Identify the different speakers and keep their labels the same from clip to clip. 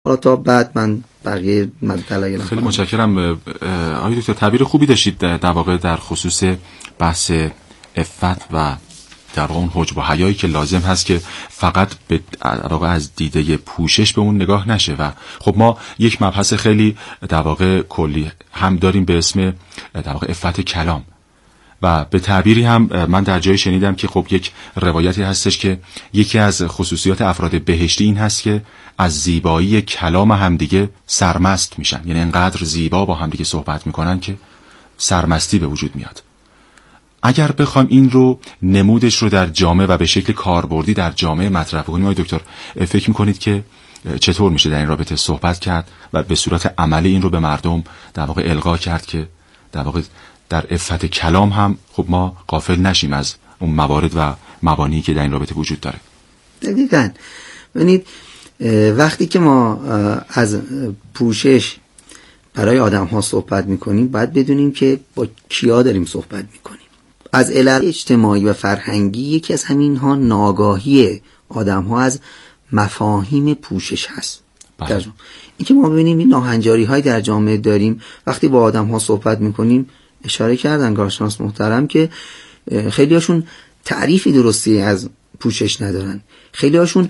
Speaker 1: حالا تا بعد من بقیه دلایل.
Speaker 2: خیلی متشکرم آقای دکتر، تعبیر خوبی داشتید در واقع در خصوص بحث عفت و در واقع اون حجب و حیایی که لازم هست که فقط به واقع از دیده پوشش به اون نگاه نشه. و خب ما یک مبحث خیلی در واقع کلی هم داریم به اسم در واقع عفت کلام، و به تعبیری هم من در جایی شنیدم که خب یک روایتی هستش که یکی از خصوصیات افراد بهشتی این هست که از زیبایی کلام همدیگه سرمست میشن، یعنی انقدر زیبا با همدیگه صحبت میکنن که سرمستی به وجود میاد. اگر بخوایم این رو نمودش رو در جامعه و به شکل کاربردی در جامعه مطرح کنیم، آقای دکتر فکر میکنید که چطور میشه در این رابطه صحبت کرد و به صورت عملی این رو به مردم در واقع القا کرد که در واقع در عفت کلام هم خب ما غافل نشیم از اون موارد و مبانی که در این رابطه وجود داره؟
Speaker 1: دقیقاً. ببینید وقتی که ما از پوشش برای آدم ها صحبت میکنیم باید بدونیم که با کیا داریم صحبت میکنیم. از علل اجتماعی و فرهنگی یکی از همین ها ناآگاهی آدم ها از مفاهیم پوشش هست. این که ما ببینیم این ناهنجاری های در جامعه داریم. وقتی با آدم ها صحبت میکنیم اشاره کردن کارشناس محترم که خیلی هاشون تعریفی درستی از پوشش ندارن، خیلی هاشون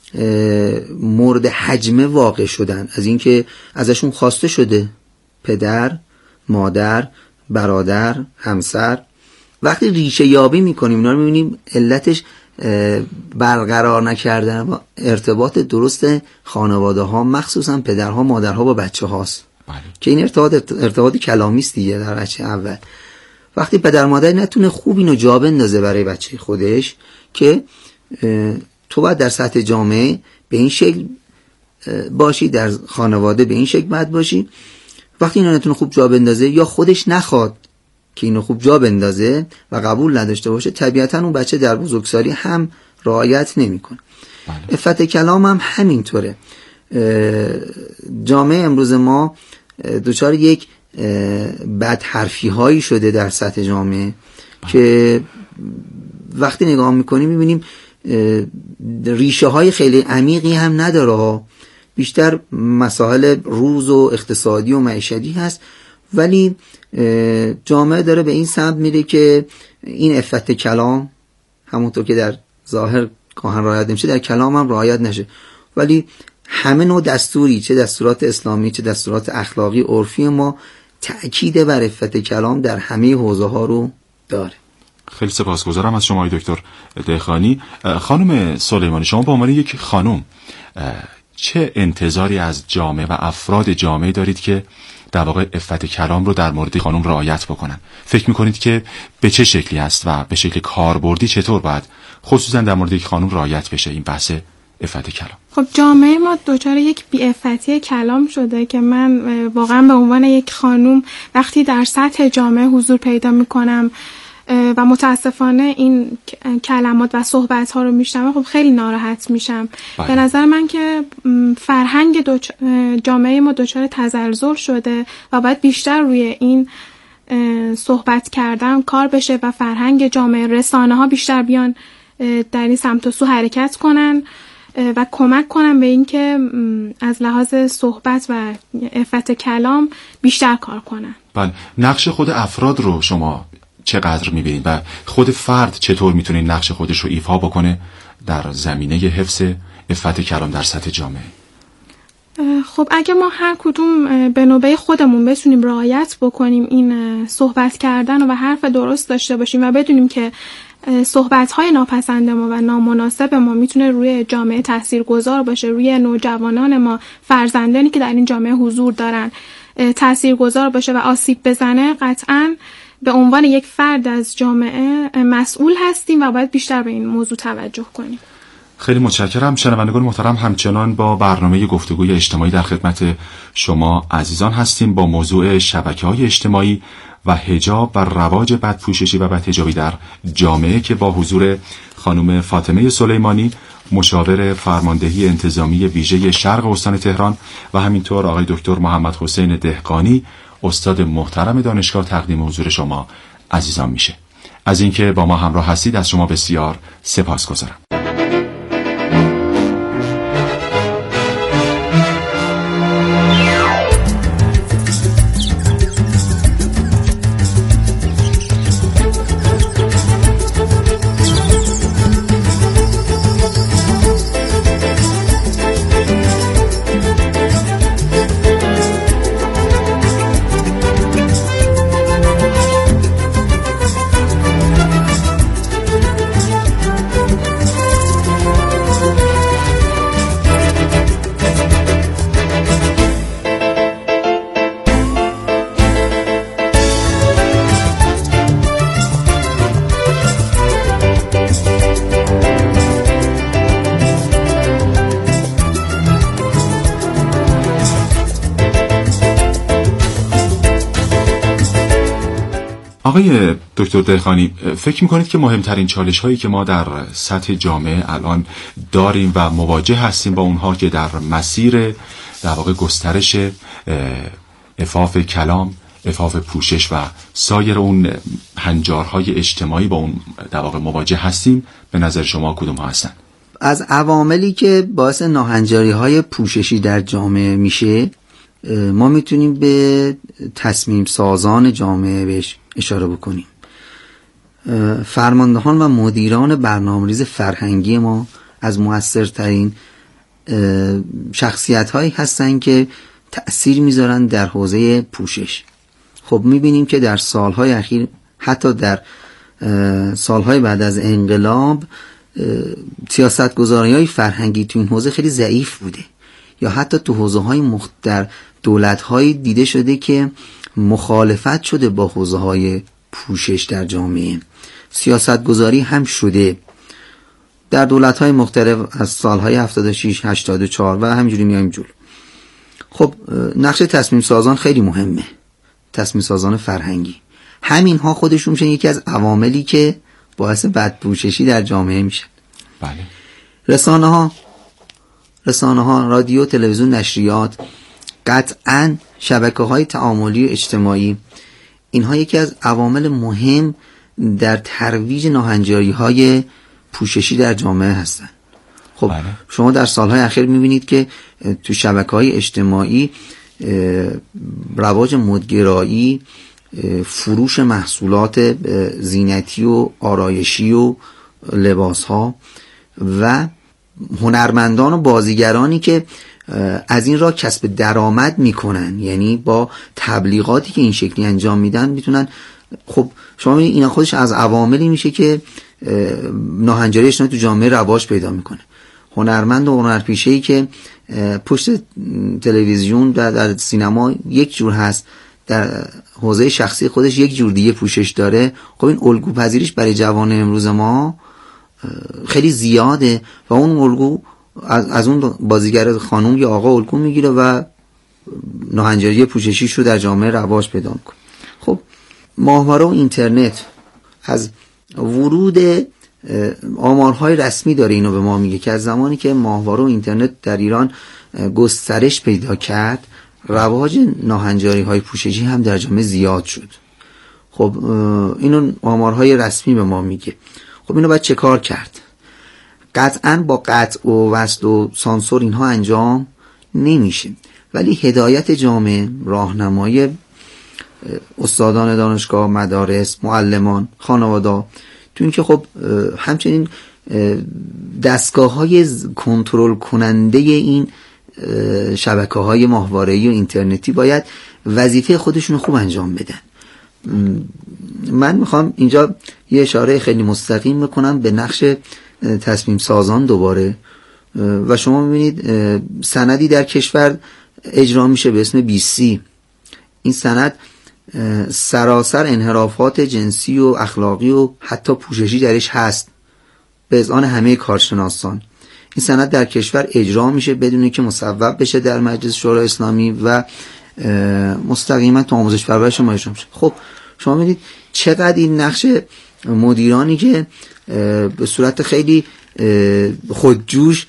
Speaker 1: مورد حجمه واقع شدن از اینکه ازشون خواسته شده پدر، مادر، برادر، همسر. وقتی ریشه یابی میکنیم اینا رو میبینیم علتش برقرار نکردن و ارتباط درست خانواده ها، مخصوصا پدرها مادرها با بچه هاست. که این ارتباط کلامی است دیگه. در بچه اول وقتی پدر مادر نتونه خوب اینو جا بندازه برای بچه خودش که تو باید در سطح جامعه به این شکل باشی، در خانواده به این شکل باید باشی، وقتی اینو نتونه خوب جا بندازه یا خودش نخواد که اینو خوب جا بندازه و قبول نداشته باشه، طبیعتا اون بچه در بزرگسالی هم رعایت نمیکنه. عفت کلام هم همینطوره. جامعه امروز ما دچار یک بدحرفی هایی شده در سطح جامعه که وقتی نگاه میکنیم میبینیم ریشه های خیلی عمیقی هم نداره، بیشتر مسائل روز و اقتصادی و معیشتی هست، ولی جامعه داره به این سمت میره که این عفت کلام همونطور که در ظاهر گاهن رعایت نمیشه در کلام هم رعایت نشه. ولی همه نوع دستوری، چه دستورات اسلامی چه دستورات اخلاقی عرفی ما، تأکید بر عفت کلام در همه حوزه ها رو داره.
Speaker 2: خیلی سپاسگزارم از شما دکتر دهقانی. خانم سلیمانی، شما به عنوان یک خانم چه انتظاری از جامعه و افراد جامعه دارید که در واقع عفت کلام رو در مورد خانم رعایت بکنن؟ فکر میکنید که به چه شکلی است و به شکل کاربردی چطور باید خصوصا در مورد یک خانم رعایت بشه این بحث عفت کلام؟
Speaker 3: خب جامعه ما دچار یک بی‌عفتی کلام شده که من واقعا به عنوان یک خانم وقتی در سطح جامعه حضور پیدا میکنم و متاسفانه این کلمات و صحبت ها رو میشنوم، خب خیلی ناراحت میشم. به نظر من که فرهنگ جامعه ما دچار تزلزل شده و باید بیشتر روی این صحبت کردن کار بشه و فرهنگ جامعه، رسانه ها بیشتر بیان در این سمت و سو حرکت کنن و کمک کنن به این که از لحاظ صحبت و عفت کلام بیشتر کار کنن.
Speaker 2: بله، نقش خود افراد رو شما چقدر میبینید و خود فرد چطور میتونه نقش خودش رو ایفا بکنه در زمینه حفظ عفت کلام در سطح جامعه؟
Speaker 3: خب اگه ما هر کدوم به نوبه خودمون بتونیم رعایت بکنیم این صحبت کردن و حرف درست داشته باشیم و بدونیم که صحبت‌های ناپسند ما و نامناسب ما میتونه روی جامعه تاثیرگذار باشه، روی نوجوانان ما، فرزندانی که در این جامعه حضور دارن تاثیرگذار باشه و آسیب بزنه، قطعاً به عنوان یک فرد از جامعه مسئول هستیم و باید بیشتر به این موضوع توجه کنیم.
Speaker 2: خیلی متشکرم. شنوندگان محترم، همچنان با برنامه گفتگوی اجتماعی در خدمت شما عزیزان هستیم با موضوع شبکه‌های اجتماعی و حجاب و رواج بدپوششی و بدحجابی در جامعه که با حضور خانم فاطمه سلیمانی، مشاور فرماندهی انتظامی ویژه شرق استان تهران، و همینطور آقای دکتر محمد حسین دهقانی، استاد محترم دانشگاه، تقدیم حضور شما عزیزان میشه. از اینکه با ما همراه هستید از شما بسیار سپاسگزارم. آقای دکتر دهقانی، فکر میکنید که مهمترین چالش هایی که ما در سطح جامعه الان داریم و مواجه هستیم با اونها که در مسیر در واقع گسترش عفاف کلام، عفاف پوشش و سایر اون هنجارهای اجتماعی با اون در واقع مواجه هستیم، به نظر شما کدوم ها هستن؟
Speaker 1: از عواملی که باعث ناهنجاری های پوششی در جامعه میشه، ما میتونیم به تصمیم سازان جامعه بهش اشاره بکنیم. فرماندهان و مدیران برنامه‌ریزی فرهنگی ما از مؤثرترین شخصیت هایی هستن که تأثیر میذارن در حوزه پوشش. خب میبینیم که در سالهای اخیر، حتی در سالهای بعد از انقلاب، سیاستگذاری‌های فرهنگی تو این حوزه خیلی ضعیف بوده، یا حتی تو حوزه‌های در دولت‌های دیده شده که مخالفت شده با حوزه‌های پوشش در جامعه. سیاستگذاری هم شده در دولت‌های مختلف از سالهای 76 84 و همینجوری میایم جلو. خب نقش تصمیم سازان خیلی مهمه، تصمیم سازان فرهنگی. همین ها خودشون میشن یکی از عواملی که باعث بدپوششی در جامعه میشن.
Speaker 2: بله.
Speaker 1: رسانه ها، رادیو، تلویزیون، نشریات، قطعاً شبکه‌های تعاملی و اجتماعی، اینها یکی از عوامل مهم در ترویج ناهنجاری‌های پوششی در جامعه هستند. خب
Speaker 2: بله.
Speaker 1: شما در سالهای اخیر می‌بینید که تو شبکه‌های اجتماعی رواج مدگرایی، فروش محصولات زینتی و آرایشی و لباس‌ها و هنرمندان و بازیگرانی که از این راه کسب درآمد میکنن، یعنی با تبلیغاتی که این شکلی انجام میدن میتونن. خب شما میبینید اینا خودش از عواملی میشه که ناهنجاری اجتماعی تو جامعه رواج پیدا میکنه. هنرمند و هنرپیشه‌ای که پشت تلویزیون در سینما یک جور هست، در حوزه شخصی خودش یک جور دیگه پوشش داره. خب این الگو پذیریش برای جوان امروز ما خیلی زیاده و اون الگو از اون بازیگر خانم یا آقا الگو میگیره و ناهنجاری پوششیش رو در جامعه رواج پیدا میکنه. خب ماهواره و اینترنت از ورود آمارهای رسمی داره اینو به ما میگه که از زمانی که ماهواره و اینترنت در ایران گسترش پیدا کرد، رواج ناهنجاری های پوششی هم در جامعه زیاد شد. خب اینو آمارهای رسمی به ما میگه. خب اینو باید چه کار کرد؟ قطعاً با قطع و وصل و سانسور اینها انجام نمیشه، ولی هدایت جامعه، راهنمایی استادان دانشگاه، مدارس، معلمان، خانواده، تو این که خب همچنین دستگاه‌های کنترل کننده این شبکه‌های ماهواره‌ای و اینترنتی باید وظیفه خودشون خوب انجام بدن. من میخوام اینجا یه اشاره خیلی مستقیم بکنم به نقش تصمیم سازان دوباره. و شما میبینید سندی در کشور اجرا میشه به اسم BC. این سند سراسر انحرافات جنسی و اخلاقی و حتی پوششی درش هست به اذعان همه کارشناسان. این سند در کشور اجرا میشه بدون که مصوب بشه در مجلس شورای اسلامی و مستقیما تو آموزش پرورش ما اجرا میشه. خب شما میبینید چقدر این نقش مدیرانی که به صورت خیلی خودجوش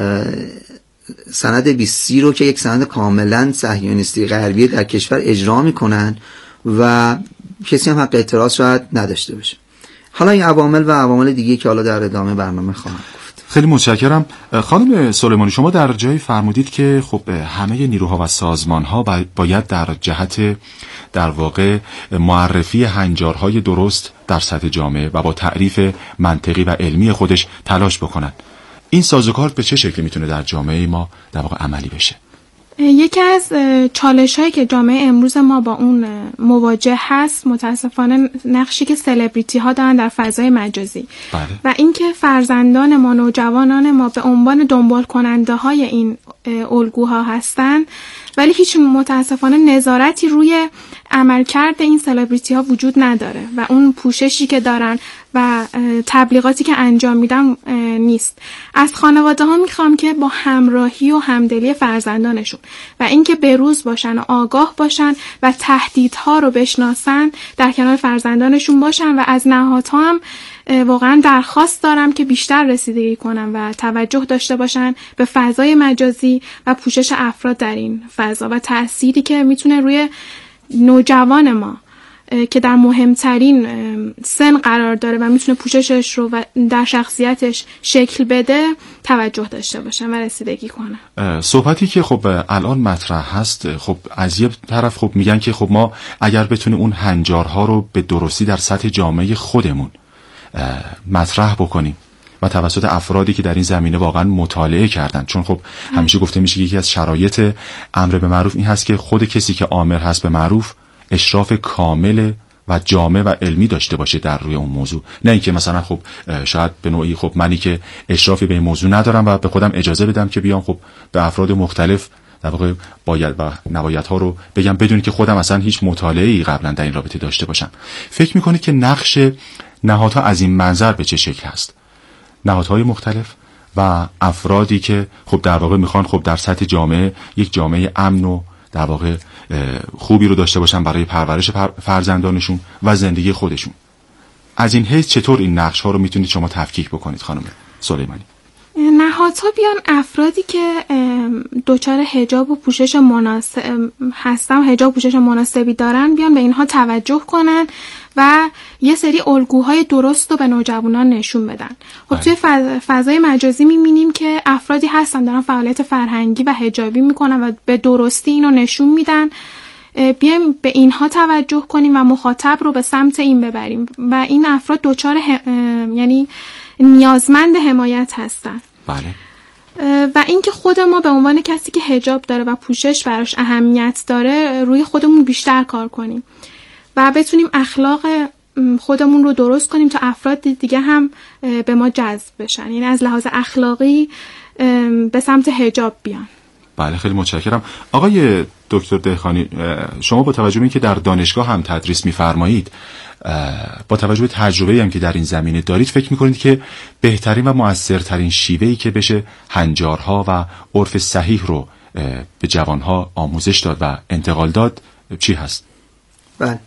Speaker 1: سند 20 رو که یک سند کاملا صهیونیستی غربی در کشور اجرا میکنن و کسی هم حق اعتراض شاید نداشته باشه. حالا این عوامل و عوامل دیگه که حالا در ادامه برنامه خواهم گفت.
Speaker 2: خیلی متشکرم. خانم سلیمانی، شما در جایی فرمودید که خب همه نیروها و سازمانها باید در جهت در واقع معرفی هنجارهای درست در سطح جامعه و با تعریف منطقی و علمی خودش تلاش بکنن. این سازوکار به چه شکلی میتونه در جامعه ما در واقع عملی بشه؟
Speaker 3: یکی از چالش‌هایی که جامعه امروز ما با اون مواجه هست متاسفانه نقشی که سلبریتی ها دارن در فضای مجازی.
Speaker 2: بله.
Speaker 3: و اینکه فرزندان ما، نوجوانان ما به عنوان دنبال کننده های این الگوها هستن، ولی هیچ متاسفانه نظارتی روی عملکرد این سلبریتی ها وجود نداره و اون پوششی که دارن و تبلیغاتی که انجام میدن نیست. از خانواده ها میخوام که با همراهی و همدلی فرزندانشون و اینکه بروز باشن و آگاه باشن و تهدیدها رو بشناسن، در کنار فرزندانشون باشن و از نهادها هم واقعا درخواست دارم که بیشتر رسیدگی کنن و توجه داشته باشن به فضای مجازی و پوشش افراد در این فضا و تأثیری که میتونه روی نوجوان ما که در مهمترین سن قرار داره و میتونه پوششش رو و در شخصیتش شکل بده توجه داشته باشن و رسیدگی کنن.
Speaker 2: صحبتی که خب الان مطرح هست، خب از یه طرف خب میگن که خب ما اگر بتونیم اون هنجارها رو به درستی در سطح جامعه خودمون مطرح بکنیم و توسط افرادی که در این زمینه واقعا مطالعه کردن، چون خب همیشه گفته میشه که یکی از شرایط امر به معروف این هست که خود کسی که آمر هست به معروف اشراف کامل و جامع و علمی داشته باشه در روی اون موضوع، نه اینکه مثلا خب شاید به نوعی خب منی که اشرافی به این موضوع ندارم و به خودم اجازه بدم که بیام خب به افراد مختلف در واقع باید و نبایدها رو بگم بدون که خودم اصلا هیچ مطالعه‌ای قبلا در این رابطه داشته باشم. فکر می‌کنید که نقش نهادها از این منظر به چه شکل هست؟ نهادهای مختلف و افرادی که خب در واقع میخوان خب در سطح جامعه یک جامعه امن و در واقع خوبی رو داشته باشن برای پرورش فرزندانشون و زندگی خودشون. از این حیث چطور این نقش ها رو میتونید شما تفکیک بکنید خانم سلیمانی؟
Speaker 3: نهادها بیان افرادی که دچار حجاب و پوشش مناسب هستن، حجاب و پوشش مناسبی دارن، بیان به اینها توجه کنن و یه سری الگوهای درست رو به نوجوانان نشون بدن. خب توی فضای مجازی می‌بینیم که افرادی هستن دارن فعالیت فرهنگی و حجابی میکنن و به درستی اینو نشون میدن. بیایم به اینها توجه کنیم و مخاطب رو به سمت این ببریم و این افراد دچار یعنی نیازمند حمایت هستن.
Speaker 2: بله.
Speaker 3: و اینکه خود ما به عنوان کسی که حجاب داره و پوشش براش اهمیت داره روی خودمون بیشتر کار کنیم و بتونیم اخلاق خودمون رو درست کنیم تا افراد دیگه هم به ما جذب بشن، یعنی از لحاظ اخلاقی به سمت حجاب بیان.
Speaker 2: بله خیلی متشکرم. آقای دکتر دهقانی، شما با توجه به اینکه در دانشگاه هم تدریس می‌فرمایید، با توجه به تجربه‌ای هم که در این زمینه دارید، فکر می‌کنید که بهترین و مؤثرترین شیوهی که بشه هنجارها و عرف صحیح رو به جوانها آموزش داد و انتقال داد چی هست؟
Speaker 1: بله،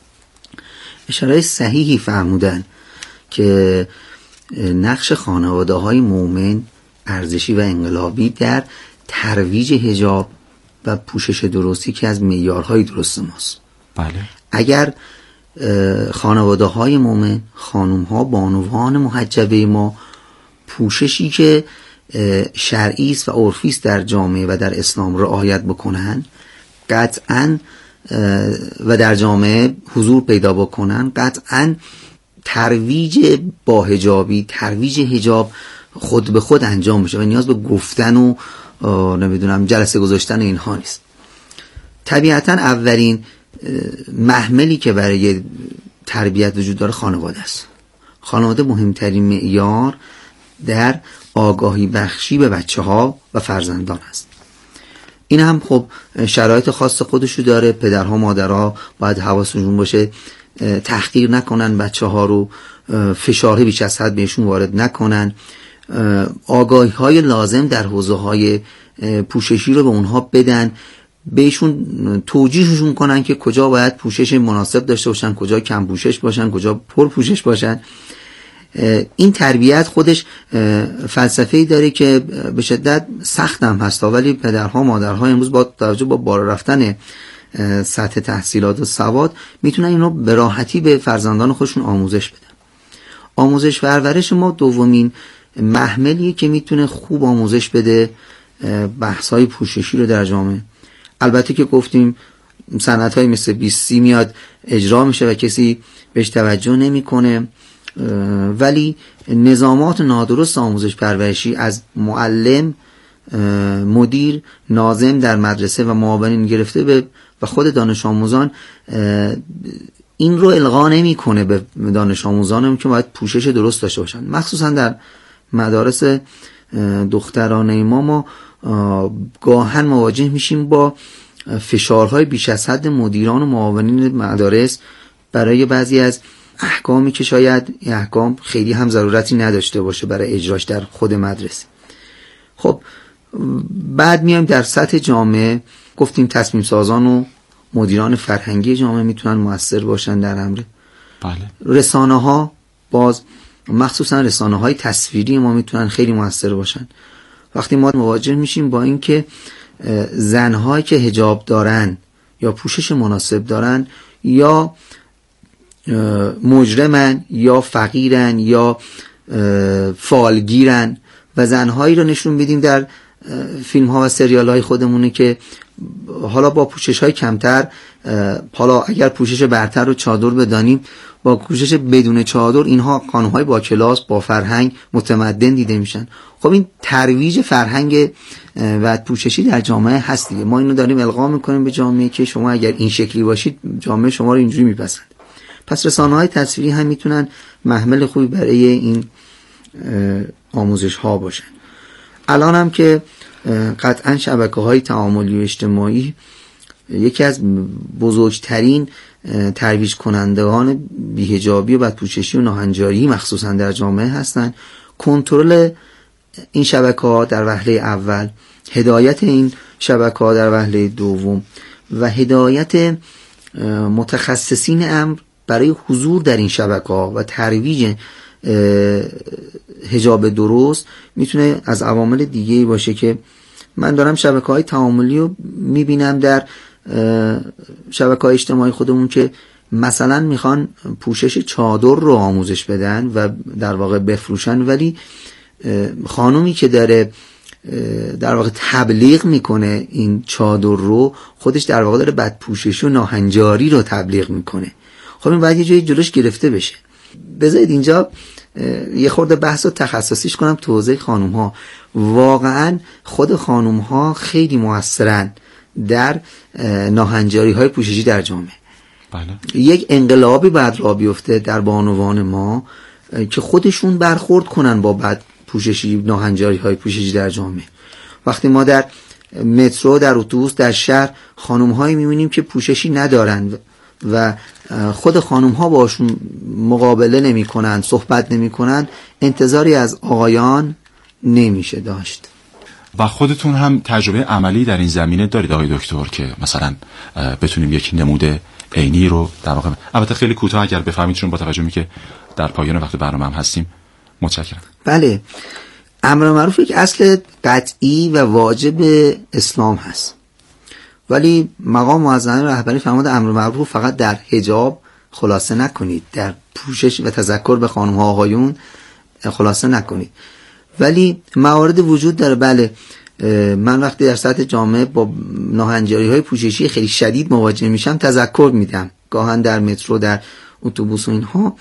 Speaker 1: اشاره صحیحی فرمودن که نقش خانواده‌های مومن ارزشی و انقلابی در ترویج حجاب و پوشش درستی که از معیارهای درست ماست.
Speaker 2: بله.
Speaker 1: اگر خانواده‌های مومن، خانوم‌ها بانوان محجبه ما پوششی که شرعی است و عرفی است در جامعه و در اسلام رعایت بکنن قطعاً و در جامعه حضور پیدا بکنن، قطعاً ترویج با حجابی، ترویج حجاب خود به خود انجام میشه و نیاز به گفتن و نمیدونم جلسه گذاشتن اینها نیست. طبیعتاً اولین محملی که برای تربیت وجود داره خانواده است. خانواده مهمترین معیار در آگاهی بخشی به بچه‌ها و فرزندان است. این هم خب شرایط خاص خودشو داره. پدرها مادرها باید حواسشون باشه تحقیر نکنن بچه‌ها رو، فشار بیش از حد بهشون وارد نکنن، آگاهی‌های لازم در حوزه‌های پوششی رو به اونها بدن، بهشون توجیهشون کنن که کجا باید پوشش مناسب داشته باشن، کجا کم پوشش باشن، کجا پر پوشش باشن. این تربیت خودش فلسفه‌ای داره که به شدت سخت هم هست، ولی پدرها مادرها امروز با توجه با بالا رفتن سطح تحصیلات و سواد میتونن اینو به راحتی به فرزندان خودشون آموزش بدن. آموزش و پرورش ما دومین محملیه که میتونه خوب آموزش بده بحث‌های پوششی رو در جامعه. البته که گفتیم صنعت‌های مثل 20 میاد اجرا میشه و کسی بهش توجه نمیکنه، ولی نظامات نادرست آموزش پرورشی از معلم، مدیر، ناظم در مدرسه و معاونین گرفته به و خود دانش آموزان این رو القا نمیکنه به دانش آموزانم که باید پوشش درست داشته باشن. مخصوصا در مدارس دخترانه ما گاهن مواجه میشیم با فشارهای بیش از حد مدیران و معاونین مدارس برای بعضی از احکامی که شاید این احکام خیلی هم ضرورتی نداشته باشه برای اجراش در خود مدرسه. خب بعد میایم در سطح جامعه، گفتیم تصمیم سازان و مدیران فرهنگی جامعه میتونن مؤثر باشن در امر.
Speaker 2: بله.
Speaker 1: رسانه ها، باز مخصوصا رسانه های تصویری ما میتونن خیلی مؤثر باشن. وقتی ما مواجه میشیم با این که زنهایی که حجاب دارن یا پوشش مناسب دارن یا مجرمن یا فقیرن یا فالگیرن و زنهایی رو نشون بدیم در فیلم ها و سریال های خودمونه که حالا با پوشش های کمتر، حالا اگر پوشش برتر رو چادر بدانیم، با پوشش بدون چادر اینها خانم های با کلاس، با فرهنگ، متمدن دیده میشن. خب این ترویج فرهنگ و پوششی در جامعه هست دیگه. ما اینو داریم القا میکنیم به جامعه که شما اگر این شکلی باشید جامعه شما رو اینجوری میپسند. پس رسانه‌های تصویری هم میتونن محمل خوبی برای این آموزش ها باشن. الان هم که قطعا شبکه‌های تعاملی و اجتماعی یکی از بزرگترین ترویج کنندگان بی‌حجابی و بدپوششی و ناهنجاری مخصوصا در جامعه هستند. کنترل این شبکه‌ها در وهله اول، هدایت این شبکه‌ها در وهله دوم و هدایت متخصصین امر برای حضور در این شبکه‌ها و ترویج حجاب درست میتونه از عوامل دیگه‌ای باشه که من دارم شبکه‌های تعاملی رو میبینم در شبکه‌های اجتماعی خودمون که مثلا میخوان پوشش چادر رو آموزش بدن و در واقع بفروشن، ولی خانومی که داره در واقع تبلیغ میکنه این چادر رو، خودش در واقع داره بدپوششی و ناهنجاری رو تبلیغ میکنه. خب این باید یه جایی جلوش گرفته بشه. بذارید اینجا یه خورده بحث رو تخصصیش کنم تو حوزه خانوم ها. واقعا خود خانوم ها خیلی موثرن در ناهنجاری های پوششی در جامعه.
Speaker 2: بله.
Speaker 1: یک انقلابی بعد راه بیفته در بانوان ما که خودشون برخورد کنن با بد پوششی، ناهنجاری های پوششی در جامعه. وقتی ما در مترو، در اتوبوس، در شهر خانوم هایی میبینیم که پوششی ندارن و خود خانوم ها باشون مقابله نمی کنن، صحبت نمی کنن، انتظاری از آقایان نمیشه داشت.
Speaker 2: و خودتون هم تجربه عملی در این زمینه دارید آقای دکتر که مثلا بتونیم یک نمود عینی رو در واقع، البته خیلی کوتاه اگر بفهمید، چون با توجه که در پایان وقت برنامه هم هستیم. متشکرم.
Speaker 1: بله، امر معروف یک اصل قطعی و واجب اسلام هست، ولی مقام معظم رهبری فرمود امر معروف فقط در حجاب خلاصه نکنید، در پوشش و تذکر به خانم ها آقایون خلاصه نکنید، ولی موارد وجود داره. بله، من وقتی در سطح جامعه با ناهنجاری های پوششی خیلی شدید مواجه میشم تذکر میدم، گاهن در مترو، در اتوبوس و اینها.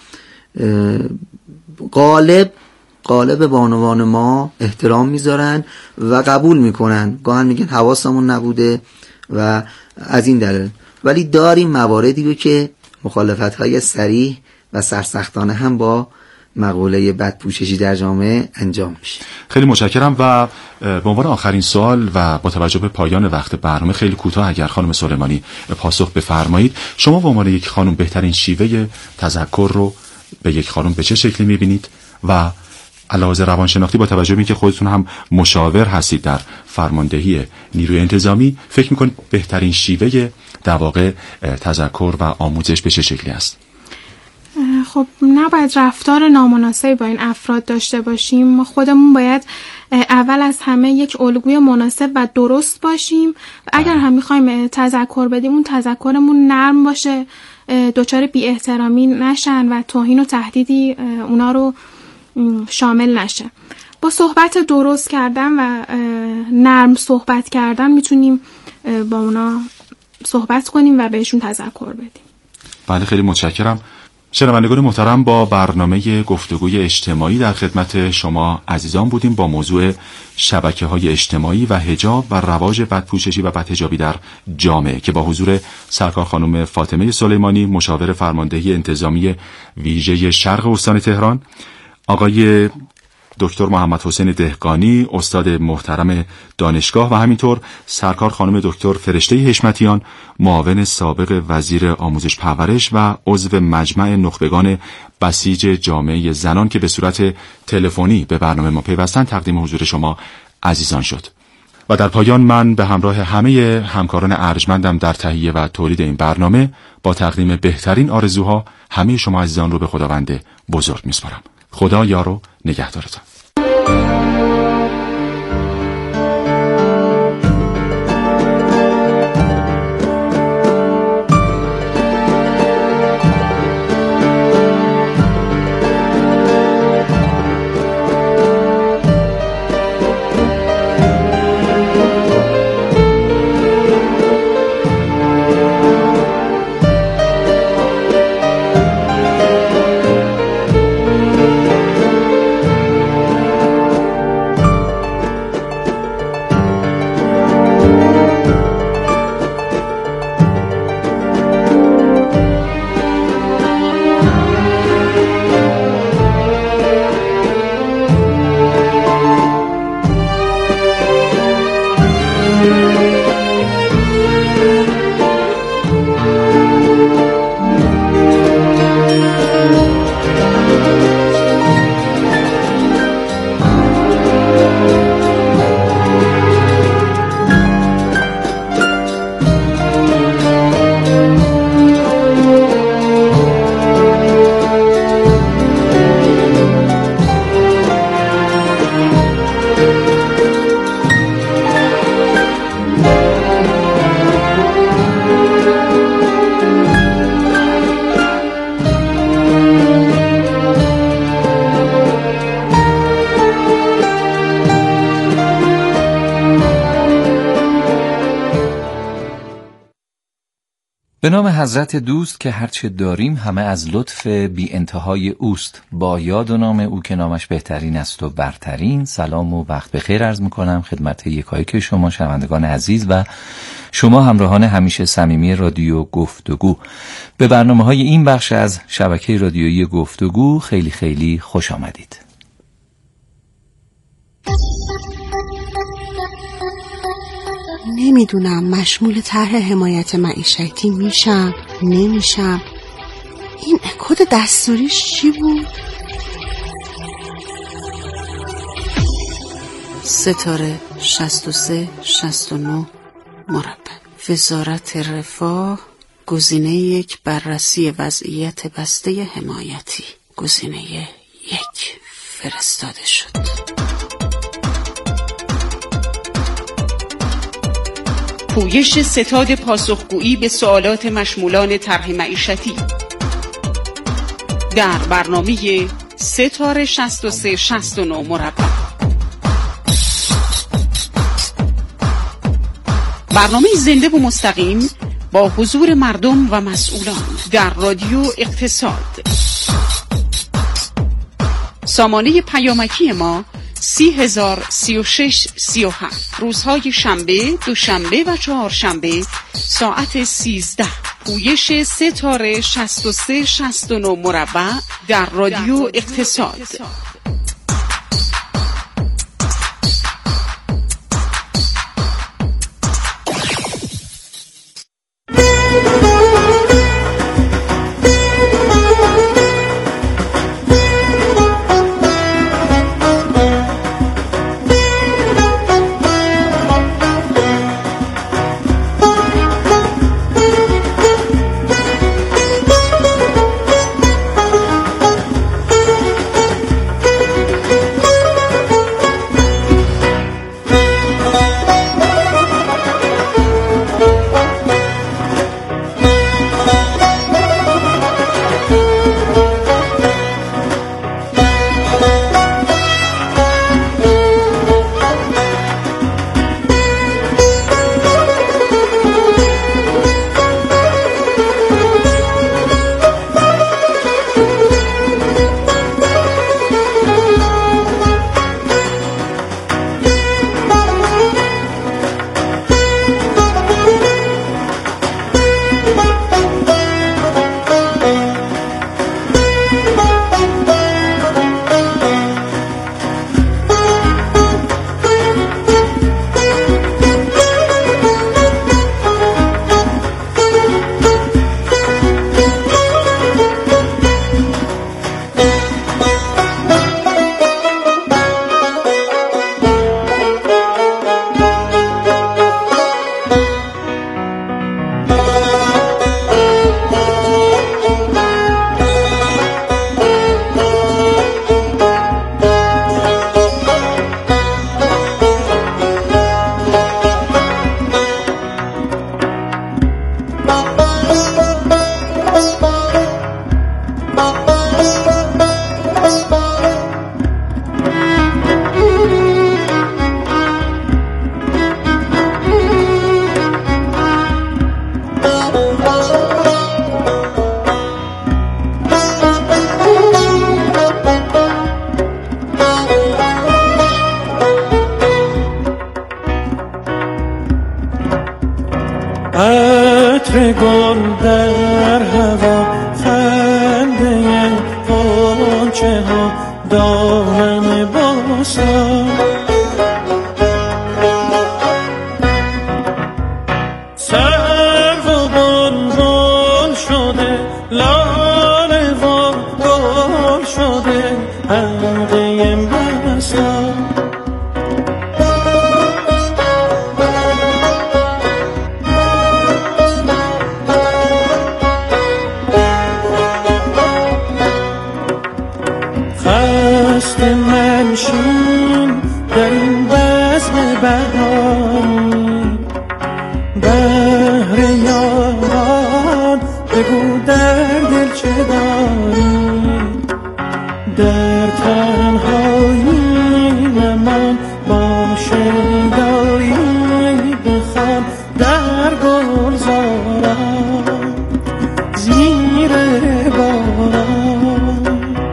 Speaker 1: غالب بانوان ما احترام میذارن و قبول میکنن، گاهن میگن حواسمون نبوده و از این دلیل. ولی داریم مواردی رو که مخالفت‌های صریح و سرسختانه هم با مقوله بدپوششی در جامعه انجام میشه.
Speaker 2: خیلی متشکرم. و به عنوان آخرین سوال و با توجه به پایان وقت برنامه خیلی کوتاه اگر خانم سلیمانی پاسخ بفرمایید، شما به عنوان یک خانم بهترین شیوه تذکر رو به یک خانم به چه شکلی میبینید و علاوه روانشناختی با توجه به اینکه خودتون هم مشاور هستید در فرماندهی نیروی انتظامی، فکر میکنید بهترین شیوه در واقع تذکر و آموزش به چه شکلی است؟
Speaker 3: خب نباید رفتار نامناسبی با این افراد داشته باشیم. ما خودمون باید اول از همه یک الگوی مناسب و درست باشیم و اگر هم میخوایم تذکر بدیم اون تذکرمون نرم باشه، دچار بی احترامی نشن و توهین و تهدیدی اونا رو شامل نشه. با صحبت درست کردن و نرم صحبت کردن میتونیم با اونا صحبت کنیم و بهشون تذکر بدیم.
Speaker 2: بله، خیلی متشکرم. شنوندگان محترم، با برنامه گفتگوی اجتماعی در خدمت شما عزیزان بودیم با موضوع شبکه‌های اجتماعی و حجاب و رواج بدپوششی و بدحجابی در جامعه که با حضور سرکار خانم فاطمه سلیمانی، مشاور فرماندهی انتظامی ویژه شرق استان تهران، آقای دکتر محمد حسین دهقانی، استاد محترم دانشگاه، و همینطور سرکار خانم دکتر فرشته حشمتیان، معاون سابق وزیر آموزش پرورش و عضو مجمع نخبگان بسیج جامعه زنان که به صورت تلفنی به برنامه ما پیوستن، تقدیم حضور شما عزیزان شد. و در پایان من به همراه همه همکاران ارجمندم در تهیه و تولید این برنامه با تقدیم بهترین آرزوها همه شما عزیزان رو به خداوند بزرگ میسپارم. خدا یار و نگهدارتان.
Speaker 4: به نام حضرت دوست که هرچه داریم همه از لطف بی انتهای اوست، با یاد و نام او که نامش بهترین است و برترین. سلام و وقت بخیر عرض میکنم خدمت یکایک شما شنوندگان عزیز و شما همراهان همیشه صمیمی رادیو گفتگو. به برنامه‌های این بخش از شبکه رادیویی گفتگو خیلی خیلی خوش آمدید.
Speaker 5: نمیدونم مشمول طرح حمایت معیشتی میشم نمیشم. این کد دستوریش چی بود؟ ستاره 63 69 مربع. وزارت رفاه. گزینه 1 بررسی وضعیت بسته حمایتی. گزینه 1 فرستاده شد.
Speaker 6: پویش ستاد پاسخگویی به سوالات مشمولان طرح معیشتی در برنامه ستاره 63 69 مربع. برنامه زنده و مستقیم با حضور مردم و مسئولان در رادیو اقتصاد. سامانه پیامکی ما 30,036 37. روزهای شنبه، دوشنبه و چهارشنبه ساعت 13. پویش ستاره 63 69 مربع در رادیو اقتصاد.
Speaker 7: عطر گل در هوا، خنده غنچه ها دامن باسا، سرو و بلبل شده، لاله و گل شده حلقه مسا. خسته منشین در این بزم بهاری، بهر یاران بگو در دل چه داری، در تنهایی نمان با شیدایی بخوان در گلزاران زیر باران.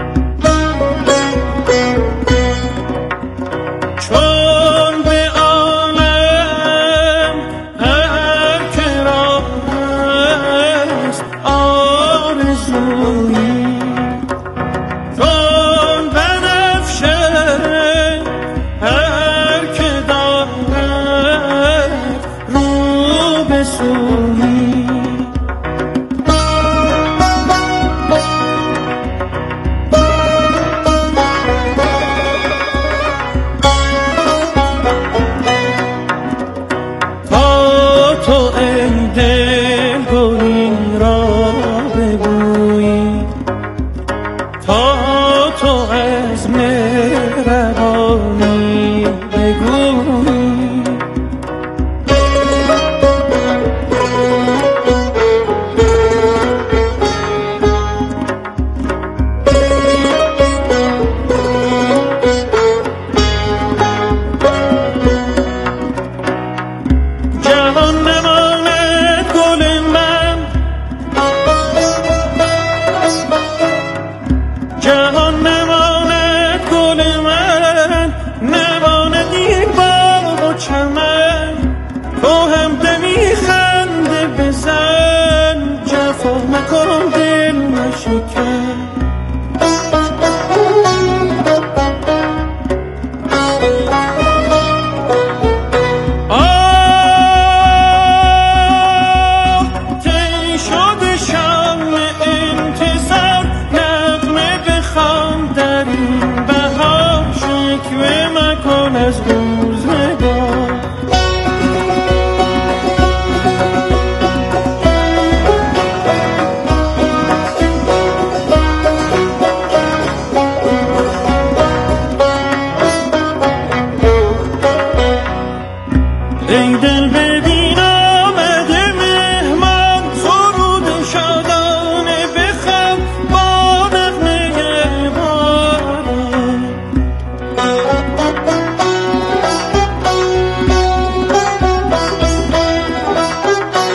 Speaker 7: چون به عالم هر که را هست آرزویی، چون بنفشه هر که دارد رو به سویی،